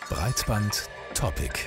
Breitband-Topic.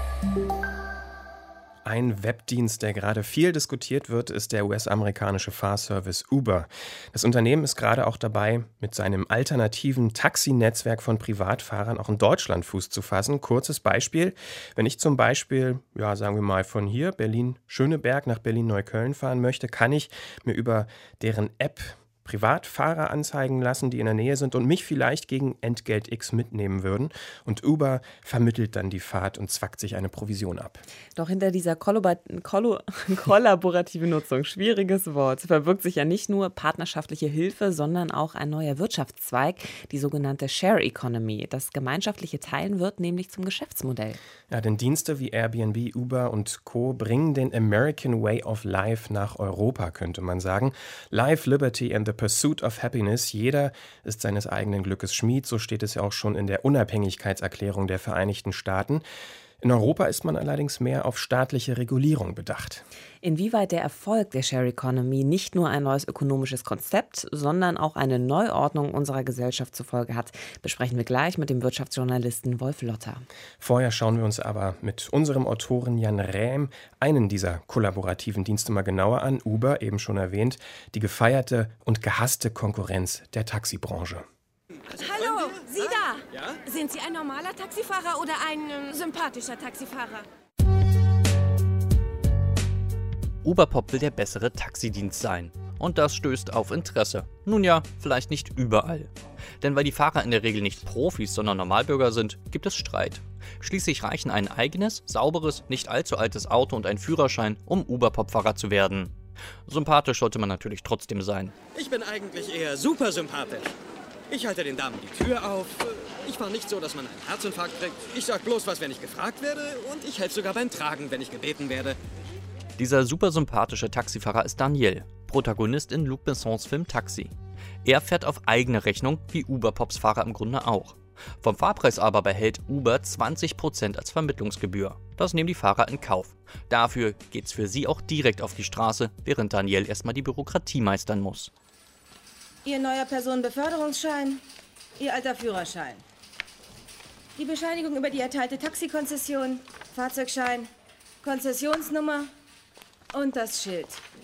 Ein Webdienst, der gerade viel diskutiert wird, ist der US-amerikanische Fahrservice Uber. Das Unternehmen ist gerade auch dabei, mit seinem alternativen Taxi-Netzwerk von Privatfahrern auch in Deutschland Fuß zu fassen. Kurzes Beispiel: Wenn ich zum Beispiel, sagen wir mal von hier, Berlin-Schöneberg nach Berlin-Neukölln fahren möchte, kann ich mir über deren App Privatfahrer anzeigen lassen, die in der Nähe sind und mich vielleicht gegen Entgelt X mitnehmen würden. Und Uber vermittelt dann die Fahrt und zwackt sich eine Provision ab. Doch hinter dieser kollaborativen Nutzung, schwieriges Wort, verbirgt sich ja nicht nur partnerschaftliche Hilfe, sondern auch ein neuer Wirtschaftszweig, die sogenannte Share Economy. Das gemeinschaftliche Teilen wird nämlich zum Geschäftsmodell. Ja, denn Dienste wie Airbnb, Uber und Co. bringen den American Way of Life nach Europa, könnte man sagen. Life, Liberty and the Pursuit of Happiness. Jeder ist seines eigenen Glückes Schmied, so steht es ja auch schon in der Unabhängigkeitserklärung der Vereinigten Staaten. In Europa ist man allerdings mehr auf staatliche Regulierung bedacht. Inwieweit der Erfolg der Share Economy nicht nur ein neues ökonomisches Konzept, sondern auch eine Neuordnung unserer Gesellschaft zur Folge hat, besprechen wir gleich mit dem Wirtschaftsjournalisten Wolf Lotter. Vorher schauen wir uns aber mit unserem Autoren Jan Rähm einen dieser kollaborativen Dienste mal genauer an. Uber, eben schon erwähnt, die gefeierte und gehasste Konkurrenz der Taxibranche. Hallo, Sie da! Ja? Sind Sie ein normaler Taxifahrer oder ein sympathischer Taxifahrer? Uberpop will der bessere Taxidienst sein. Und das stößt auf Interesse. Nun ja, vielleicht nicht überall. Denn weil die Fahrer in der Regel nicht Profis, sondern Normalbürger sind, gibt es Streit. Schließlich reichen ein eigenes, sauberes, nicht allzu altes Auto und ein Führerschein, um Uberpop-Fahrer zu werden. Sympathisch sollte man natürlich trotzdem sein. Ich bin eigentlich eher super sympathisch. Ich halte den Damen die Tür auf. Ich fahre nicht so, dass man einen Herzinfarkt kriegt. Ich sag bloß was, wenn ich gefragt werde. Und ich helfe sogar beim Tragen, wenn ich gebeten werde. Dieser super sympathische Taxifahrer ist Daniel, Protagonist in Luc Bessons Film Taxi. Er fährt auf eigene Rechnung, wie Uberpops Fahrer im Grunde auch. Vom Fahrpreis aber behält Uber 20% als Vermittlungsgebühr. Das nehmen die Fahrer in Kauf. Dafür geht's für sie auch direkt auf die Straße, während Daniel erstmal die Bürokratie meistern muss. Ihr neuer Personenbeförderungsschein, Ihr alter Führerschein. Die Bescheinigung über die erteilte Taxikonzession, Fahrzeugschein, Konzessionsnummer und das Schild.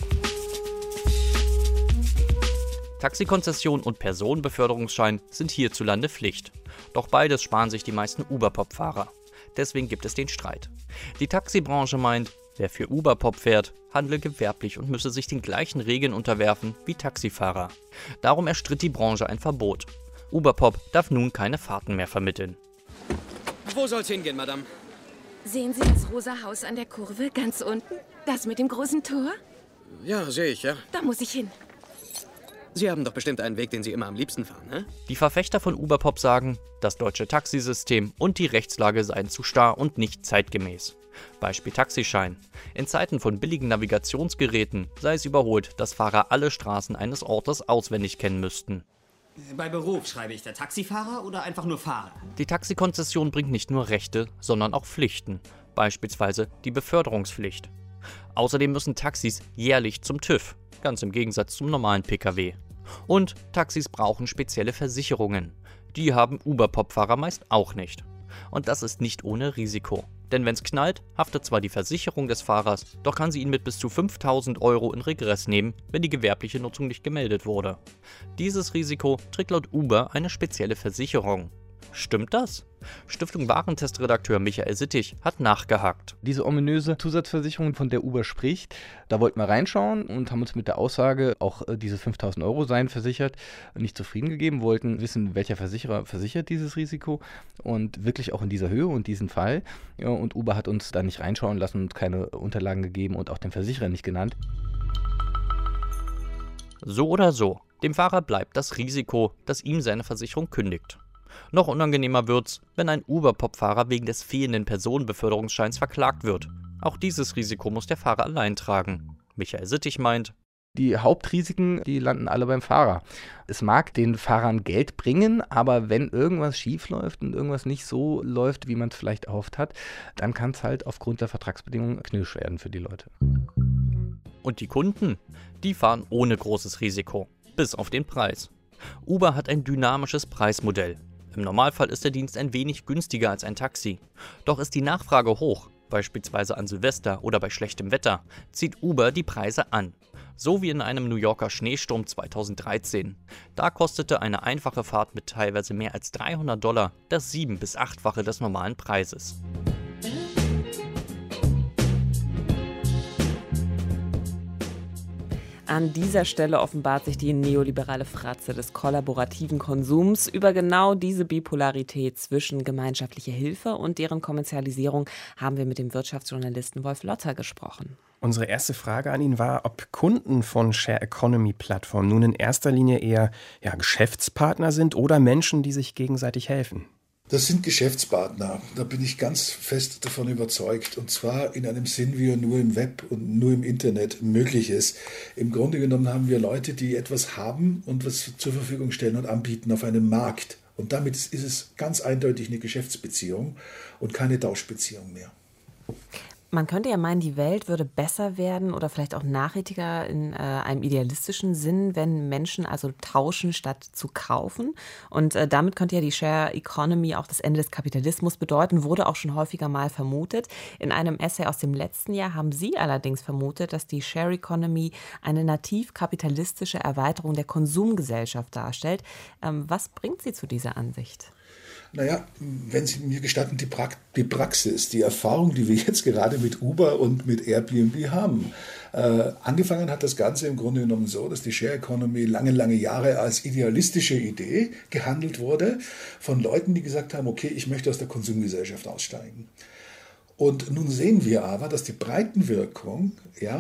Taxikonzession und Personenbeförderungsschein sind hierzulande Pflicht. Doch beides sparen sich die meisten Uberpop-Fahrer. Deswegen gibt es den Streit. Die Taxibranche meint, wer für Uberpop fährt, handle gewerblich und müsse sich den gleichen Regeln unterwerfen wie Taxifahrer. Darum erstritt die Branche ein Verbot. Uberpop darf nun keine Fahrten mehr vermitteln. Wo soll's hingehen, Madame? Sehen Sie das rosa Haus an der Kurve ganz unten? Das mit dem großen Tor? Ja, sehe ich, ja. Da muss ich hin. Sie haben doch bestimmt einen Weg, den Sie immer am liebsten fahren, ne? Die Verfechter von Uberpop sagen, das deutsche Taxisystem und die Rechtslage seien zu starr und nicht zeitgemäß. Beispiel Taxischein. In Zeiten von billigen Navigationsgeräten sei es überholt, dass Fahrer alle Straßen eines Ortes auswendig kennen müssten. Bei Beruf schreibe ich der Taxifahrer oder einfach nur Fahrer? Die Taxikonzession bringt nicht nur Rechte, sondern auch Pflichten. Beispielsweise die Beförderungspflicht. Außerdem müssen Taxis jährlich zum TÜV, ganz im Gegensatz zum normalen Pkw. Und Taxis brauchen spezielle Versicherungen. Die haben Uberpop-Fahrer meist auch nicht. Und das ist nicht ohne Risiko. Denn wenn's knallt, haftet zwar die Versicherung des Fahrers, doch kann sie ihn mit bis zu 5.000 € in Regress nehmen, wenn die gewerbliche Nutzung nicht gemeldet wurde. Dieses Risiko trägt laut Uber eine spezielle Versicherung. Stimmt das? Stiftung Warentest-Redakteur Michael Sittig hat nachgehakt. Diese ominöse Zusatzversicherung, von der Uber spricht, da wollten wir reinschauen und haben uns mit der Aussage, auch diese 5.000 € seien versichert, nicht zufrieden gegeben, wollten wissen, welcher Versicherer versichert dieses Risiko und wirklich auch in dieser Höhe und diesen Fall. Ja, und Uber hat uns da nicht reinschauen lassen und keine Unterlagen gegeben und auch den Versicherer nicht genannt. So oder so, dem Fahrer bleibt das Risiko, dass ihm seine Versicherung kündigt. Noch unangenehmer wird's, wenn ein Uberpop-Fahrer wegen des fehlenden Personenbeförderungsscheins verklagt wird. Auch dieses Risiko muss der Fahrer allein tragen. Michael Sittig meint, die Hauptrisiken, die landen alle beim Fahrer. Es mag den Fahrern Geld bringen, aber wenn irgendwas schief läuft und irgendwas nicht so läuft, wie man es vielleicht erhofft hat, dann kann es halt aufgrund der Vertragsbedingungen knirsch werden für die Leute. Und die Kunden? Die fahren ohne großes Risiko, bis auf den Preis. Uber hat ein dynamisches Preismodell. Im Normalfall ist der Dienst ein wenig günstiger als ein Taxi. Doch ist die Nachfrage hoch, beispielsweise an Silvester oder bei schlechtem Wetter, zieht Uber die Preise an. So wie in einem New Yorker Schneesturm 2013. Da kostete eine einfache Fahrt mit teilweise mehr als $300 das 7- bis 8-fache des normalen Preises. An dieser Stelle offenbart sich die neoliberale Fratze des kollaborativen Konsums. Über genau diese Bipolarität zwischen gemeinschaftlicher Hilfe und deren Kommerzialisierung haben wir mit dem Wirtschaftsjournalisten Wolf Lotter gesprochen. Unsere erste Frage an ihn war, ob Kunden von Share-Economy-Plattformen nun in erster Linie eher Geschäftspartner sind oder Menschen, die sich gegenseitig helfen. Das sind Geschäftspartner, da bin ich ganz fest davon überzeugt. Und zwar in einem Sinn, wie er nur im Web und nur im Internet möglich ist. Im Grunde genommen haben wir Leute, die etwas haben und was zur Verfügung stellen und anbieten auf einem Markt. Und damit ist es ganz eindeutig eine Geschäftsbeziehung und keine Tauschbeziehung mehr. Man könnte ja meinen, die Welt würde besser werden oder vielleicht auch nachhaltiger in einem idealistischen Sinn, wenn Menschen also tauschen statt zu kaufen. Und damit könnte ja die Share Economy auch das Ende des Kapitalismus bedeuten, wurde auch schon häufiger mal vermutet. In einem Essay aus dem letzten Jahr haben Sie allerdings vermutet, dass die Share Economy eine nativ kapitalistische Erweiterung der Konsumgesellschaft darstellt. Was bringt Sie zu dieser Ansicht? Naja, wenn Sie mir gestatten, die Praxis, die Erfahrung, die wir jetzt gerade mit Uber und mit Airbnb haben. Angefangen hat das Ganze im Grunde genommen so, dass die Share Economy lange Jahre als idealistische Idee gehandelt wurde von Leuten, die gesagt haben, okay, ich möchte aus der Konsumgesellschaft aussteigen. Und nun sehen wir aber, dass die Breitenwirkung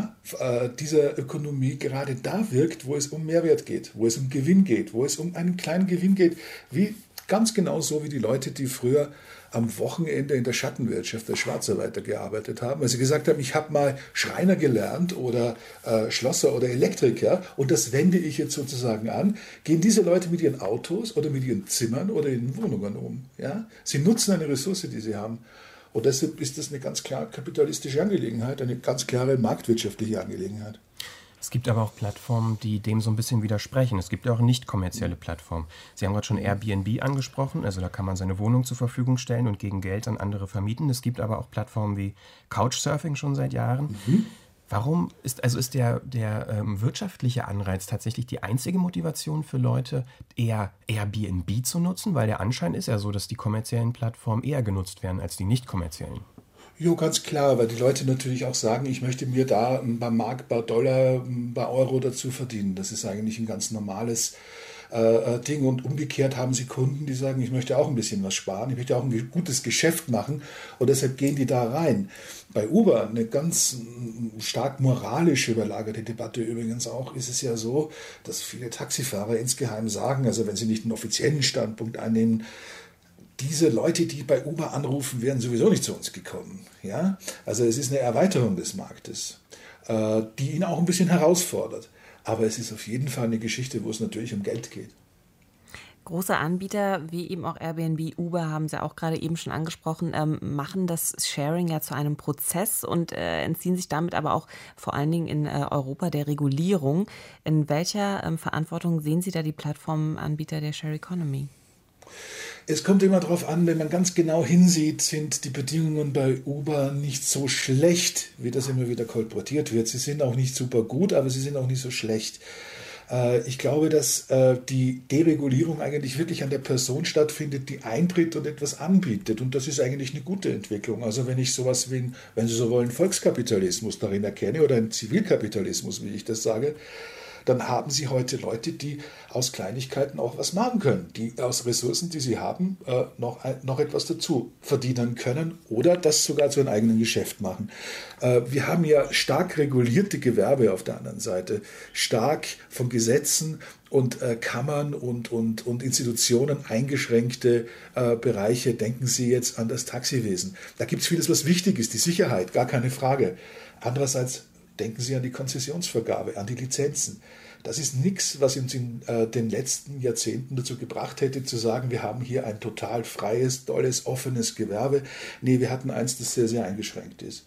dieser Ökonomie gerade da wirkt, wo es um Mehrwert geht, wo es um Gewinn geht, wo es um einen kleinen Gewinn geht, wie ganz genau so wie die Leute, die früher am Wochenende in der Schattenwirtschaft als Schwarzarbeiter gearbeitet haben, weil sie gesagt haben, ich habe mal Schreiner gelernt oder Schlosser oder Elektriker und das wende ich jetzt sozusagen an, gehen diese Leute mit ihren Autos oder mit ihren Zimmern oder in Wohnungen um. Ja? Sie nutzen eine Ressource, die sie haben. Und deshalb ist das eine ganz klar kapitalistische Angelegenheit, eine ganz klare marktwirtschaftliche Angelegenheit. Es gibt aber auch Plattformen, die dem so ein bisschen widersprechen. Es gibt ja auch nicht kommerzielle Plattformen. Sie haben gerade schon Airbnb angesprochen, also da kann man seine Wohnung zur Verfügung stellen und gegen Geld an andere vermieten. Es gibt aber auch Plattformen wie Couchsurfing schon seit Jahren. Warum ist der wirtschaftliche Anreiz tatsächlich die einzige Motivation für Leute, eher Airbnb zu nutzen? Weil der Anschein ist ja so, dass die kommerziellen Plattformen eher genutzt werden als die nicht kommerziellen. Jo, ganz klar, weil die Leute natürlich auch sagen, ich möchte mir da ein paar Mark, ein paar Dollar, ein paar Euro dazu verdienen. Das ist eigentlich ein ganz normales Ding. Und umgekehrt haben sie Kunden, die sagen, ich möchte auch ein bisschen was sparen, ich möchte auch ein gutes Geschäft machen und deshalb gehen die da rein. Bei Uber, eine ganz stark moralisch überlagerte Debatte übrigens auch, ist es ja so, dass viele Taxifahrer insgeheim sagen, also wenn sie nicht einen offiziellen Standpunkt einnehmen, diese Leute, die bei Uber anrufen, wären sowieso nicht zu uns gekommen. Ja? Also es ist eine Erweiterung des Marktes, die ihn auch ein bisschen herausfordert. Aber es ist auf jeden Fall eine Geschichte, wo es natürlich um Geld geht. Große Anbieter wie eben auch Airbnb, Uber, haben Sie auch gerade eben schon angesprochen, machen das Sharing ja zu einem Prozess und entziehen sich damit aber auch vor allen Dingen in Europa der Regulierung. In welcher Verantwortung sehen Sie da die Plattformanbieter der Share Economy? Es kommt immer darauf an, wenn man ganz genau hinsieht, sind die Bedingungen bei Uber nicht so schlecht, wie das immer wieder kolportiert wird. Sie sind auch nicht super gut, aber sie sind auch nicht so schlecht. Ich glaube, dass die Deregulierung eigentlich wirklich an der Person stattfindet, die eintritt und etwas anbietet. Und das ist eigentlich eine gute Entwicklung. Also wenn ich sowas wie, wenn Sie so wollen, Volkskapitalismus darin erkenne oder einen Zivilkapitalismus, wie ich das sage, dann haben Sie heute Leute, die aus Kleinigkeiten auch was machen können, die aus Ressourcen, die sie haben, noch etwas dazu verdienen können oder das sogar zu einem eigenen Geschäft machen. Wir haben ja stark regulierte Gewerbe auf der anderen Seite, stark von Gesetzen und Kammern und Institutionen eingeschränkte Bereiche. Denken Sie jetzt an das Taxiwesen. Da gibt es vieles, was wichtig ist, die Sicherheit, gar keine Frage. Andererseits denken Sie an die Konzessionsvergabe, an die Lizenzen. Das ist nichts, was uns in den letzten Jahrzehnten dazu gebracht hätte, zu sagen, wir haben hier ein total freies, tolles, offenes Gewerbe. Nee, wir hatten eins, das sehr, sehr eingeschränkt ist.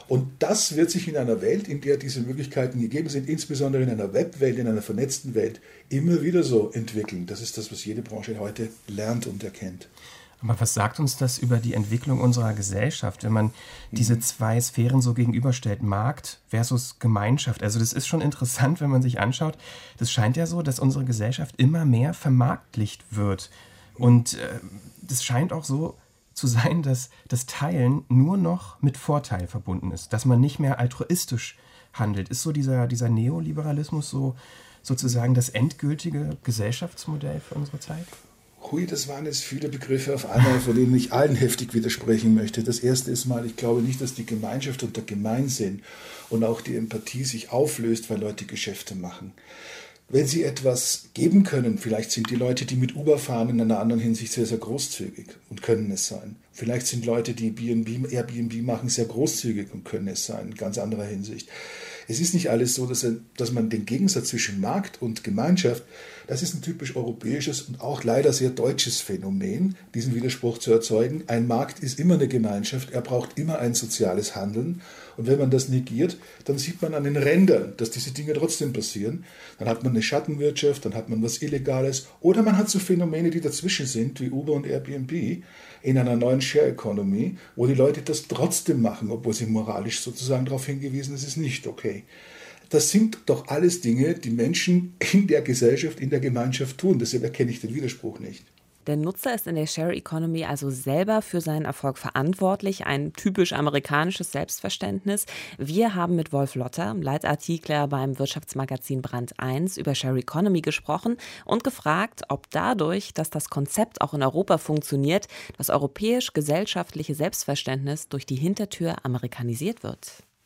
Und das wird sich in einer Welt, in der diese Möglichkeiten gegeben sind, insbesondere in einer Webwelt, in einer vernetzten Welt, immer wieder so entwickeln. Das ist das, was jede Branche heute lernt und erkennt. Aber was sagt uns das über die Entwicklung unserer Gesellschaft, wenn man diese zwei Sphären so gegenüberstellt, Markt versus Gemeinschaft? Also das ist schon interessant, wenn man sich anschaut. Das scheint ja so, dass unsere Gesellschaft immer mehr vermarktlicht wird. Und das scheint auch so zu sein, dass das Teilen nur noch mit Vorteil verbunden ist, dass man nicht mehr altruistisch handelt. Ist so dieser Neoliberalismus so sozusagen das endgültige Gesellschaftsmodell für unsere Zeit? Hui, das waren jetzt viele Begriffe auf einmal, von denen ich allen heftig widersprechen möchte. Das erste ist mal, ich glaube nicht, dass die Gemeinschaft und der Gemeinsinn und auch die Empathie sich auflöst, weil Leute Geschäfte machen. Wenn sie etwas geben können, vielleicht sind die Leute, die mit Uber fahren, in einer anderen Hinsicht sehr, sehr großzügig und können es sein. Vielleicht sind Leute, die Airbnb machen, sehr großzügig und können es sein, in ganz anderer Hinsicht. Es ist nicht alles so, dass man den Gegensatz zwischen Markt und Gemeinschaft, das ist ein typisch europäisches und auch leider sehr deutsches Phänomen, diesen Widerspruch zu erzeugen. Ein Markt ist immer eine Gemeinschaft, er braucht immer ein soziales Handeln. Und wenn man das negiert, dann sieht man an den Rändern, dass diese Dinge trotzdem passieren. Dann hat man eine Schattenwirtschaft, dann hat man was Illegales oder man hat so Phänomene, die dazwischen sind, wie Uber und Airbnb, in einer neuen Share Economy, wo die Leute das trotzdem machen, obwohl sie moralisch sozusagen darauf hingewiesen, es ist nicht okay. Das sind doch alles Dinge, die Menschen in der Gesellschaft, in der Gemeinschaft tun. Deshalb erkenne ich den Widerspruch nicht. Der Nutzer ist in der Share Economy also selber für seinen Erfolg verantwortlich, ein typisch amerikanisches Selbstverständnis. Wir haben mit Wolf Lotter, Leitartikler beim Wirtschaftsmagazin Brand 1, über Share Economy gesprochen und gefragt, ob dadurch, dass das Konzept auch in Europa funktioniert, das europäisch-gesellschaftliche Selbstverständnis durch die Hintertür amerikanisiert wird.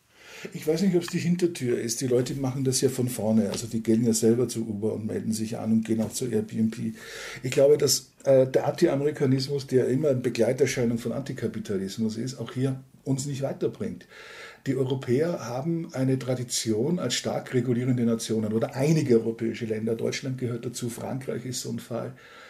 Ich weiß nicht, ob es die Hintertür ist. Die Leute machen das ja von vorne. Also die gehen ja selber zu Uber und melden sich an und gehen auch zu Airbnb. Ich glaube, dass der Anti-Amerikanismus, der immer eine Begleiterscheinung von Antikapitalismus ist, auch hier uns nicht weiterbringt. Die Europäer haben eine Tradition als stark regulierende Nationen oder einige europäische Länder. Deutschland gehört dazu, Frankreich ist so ein Fall.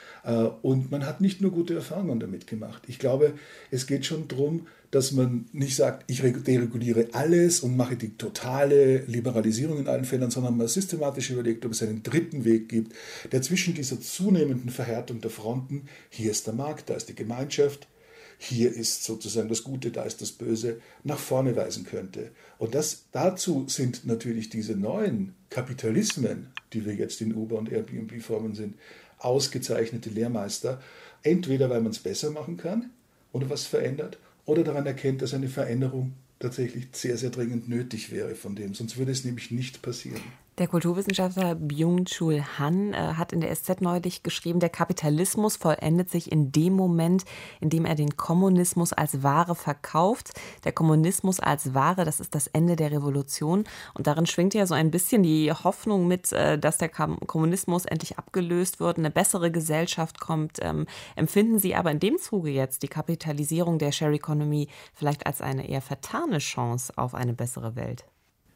Und man hat nicht nur gute Erfahrungen damit gemacht. Ich glaube, es geht schon darum, dass man nicht sagt, ich dereguliere alles und mache die totale Liberalisierung in allen Fällen, sondern man systematisch überlegt, ob es einen dritten Weg gibt, der zwischen dieser zunehmenden Verhärtung der Fronten, hier ist der Markt, da ist die Gemeinschaft, hier ist sozusagen das Gute, da ist das Böse, nach vorne weisen könnte. Und dazu sind natürlich diese neuen Kapitalismen, die wir jetzt in Uber und Airbnb formen sind, ausgezeichnete Lehrmeister, entweder weil man es besser machen kann oder was verändert, oder daran erkennt, dass eine Veränderung tatsächlich sehr, sehr dringend nötig wäre von dem. Sonst würde es nämlich nicht passieren. Der Kulturwissenschaftler Byung-Chul Han hat in der SZ neulich geschrieben, der Kapitalismus vollendet sich in dem Moment, in dem er den Kommunismus als Ware verkauft. Der Kommunismus als Ware, das ist das Ende der Revolution. Und darin schwingt ja so ein bisschen die Hoffnung mit, dass der Kommunismus endlich abgelöst wird, eine bessere Gesellschaft kommt. Empfinden Sie aber in dem Zuge jetzt die Kapitalisierung der Share Economy vielleicht als eine eher vertane Chance auf eine bessere Welt?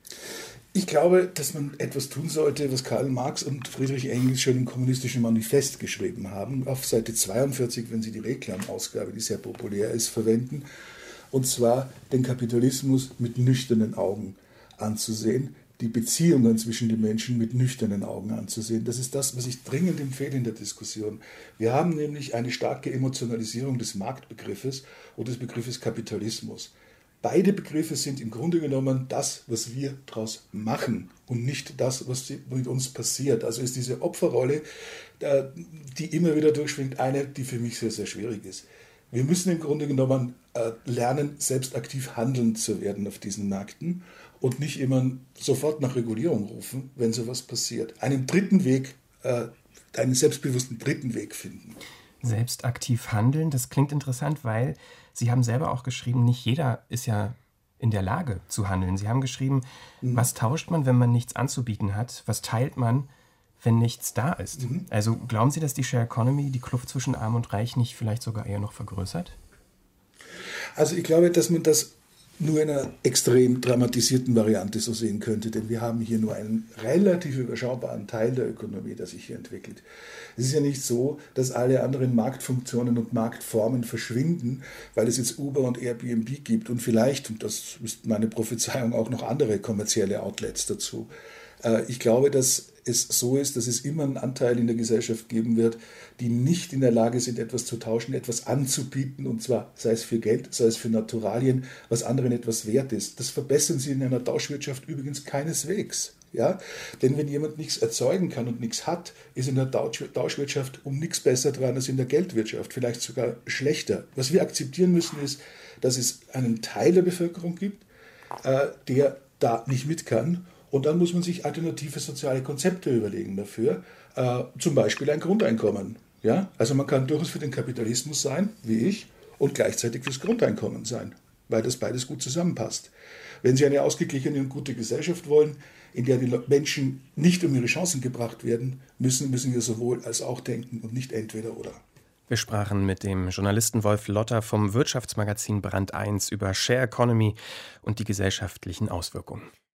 Ich glaube, dass man etwas tun sollte, was Karl Marx und Friedrich Engels schon im Kommunistischen Manifest geschrieben haben. Auf Seite 42, wenn Sie die Reklamausgabe, die sehr populär ist, verwenden. Und zwar den Kapitalismus mit nüchternen Augen anzusehen, die Beziehungen zwischen den Menschen mit nüchternen Augen anzusehen. Das ist das, was ich dringend empfehle in der Diskussion. Wir haben nämlich eine starke Emotionalisierung des Marktbegriffes und des Begriffes Kapitalismus. Beide Begriffe sind im Grunde genommen das, was wir daraus machen und nicht das, was mit uns passiert. Also ist diese Opferrolle, die immer wieder durchschwingt, eine, die für mich sehr, sehr schwierig ist. Wir müssen im Grunde genommen lernen, selbst aktiv handelnd zu werden auf diesen Märkten und nicht immer sofort nach Regulierung rufen, wenn sowas passiert. Einen selbstbewussten dritten Weg finden. Selbst aktiv handeln, das klingt interessant, weil Sie haben selber auch geschrieben, nicht jeder ist ja in der Lage zu handeln. Sie haben geschrieben, was tauscht man, wenn man nichts anzubieten hat? Was teilt man, wenn nichts da ist? Also glauben Sie, dass die Share Economy die Kluft zwischen Arm und Reich nicht vielleicht sogar eher noch vergrößert? Also ich glaube, dass man das nur in einer extrem dramatisierten Variante so sehen könnte, denn wir haben hier nur einen relativ überschaubaren Teil der Ökonomie, der sich hier entwickelt. Es ist ja nicht so, dass alle anderen Marktfunktionen und Marktformen verschwinden, weil es jetzt Uber und Airbnb gibt und vielleicht, und das ist meine Prophezeiung, auch noch andere kommerzielle Outlets dazu. Ich glaube, dass es so ist, dass es immer einen Anteil in der Gesellschaft geben wird, die nicht in der Lage sind, etwas zu tauschen, etwas anzubieten, und zwar sei es für Geld, sei es für Naturalien, was anderen etwas wert ist. Das verbessern sie in einer Tauschwirtschaft übrigens keineswegs. Ja? Denn wenn jemand nichts erzeugen kann und nichts hat, ist in der Tauschwirtschaft um nichts besser dran als in der Geldwirtschaft, vielleicht sogar schlechter. Was wir akzeptieren müssen, ist, dass es einen Teil der Bevölkerung gibt, der da nicht mit kann. Und dann muss man sich alternative soziale Konzepte überlegen dafür, zum Beispiel ein Grundeinkommen. Ja? Also man kann durchaus für den Kapitalismus sein, wie ich, und gleichzeitig fürs Grundeinkommen sein, weil das beides gut zusammenpasst. Wenn Sie eine ausgeglichene und gute Gesellschaft wollen, in der die Menschen nicht um ihre Chancen gebracht werden, müssen wir sowohl als auch denken und nicht entweder oder. Wir sprachen mit dem Journalisten Wolf Lotter vom Wirtschaftsmagazin Brand 1 über Share Economy und die gesellschaftlichen Auswirkungen.